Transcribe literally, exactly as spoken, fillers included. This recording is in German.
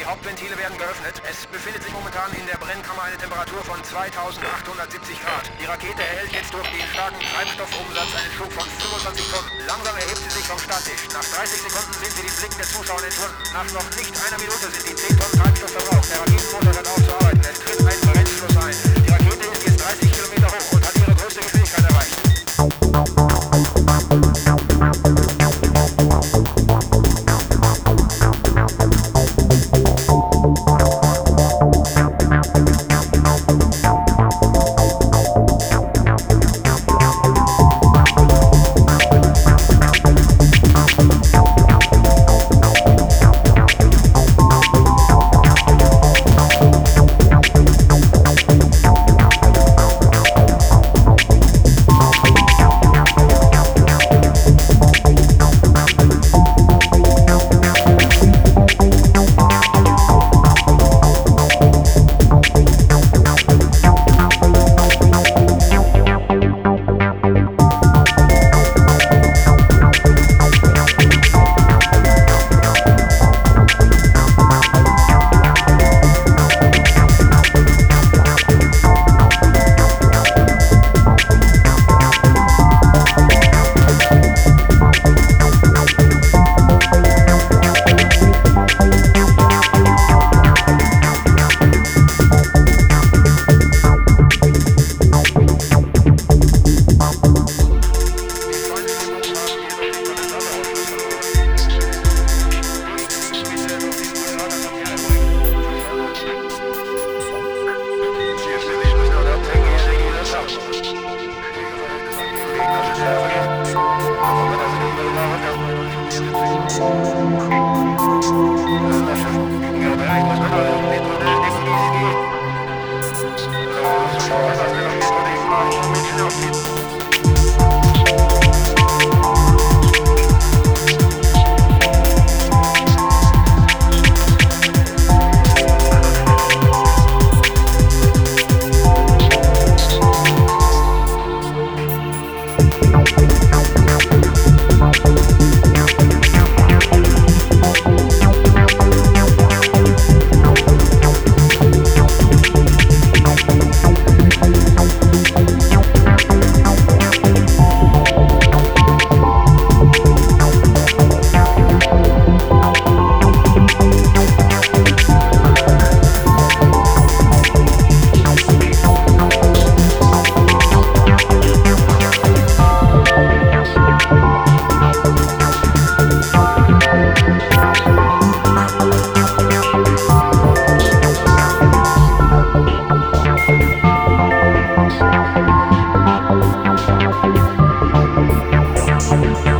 Die Hauptventile werden geöffnet. Es befindet sich momentan in der Brennkammer eine Temperatur von zweitausendachthundertsiebzig Grad. Die Rakete erhält jetzt durch den starken Treibstoffumsatz einen Schub von fünfundzwanzig Tonnen. Langsam erhebt sie sich vom Starttisch. Nach dreißig Sekunden sind sie den Blicken der Zuschauer entschwunden. Nach noch nicht einer Minute sind die zehn Tonnen Treibstoff verbraucht. Der Raketenmotor hört auf zu arbeiten. Es tritt ein Brennschluss ein. Die Rakete ist jetzt dreißig Kilometer hoch und hat ihre größte Geschwindigkeit erreicht. We'll be right back.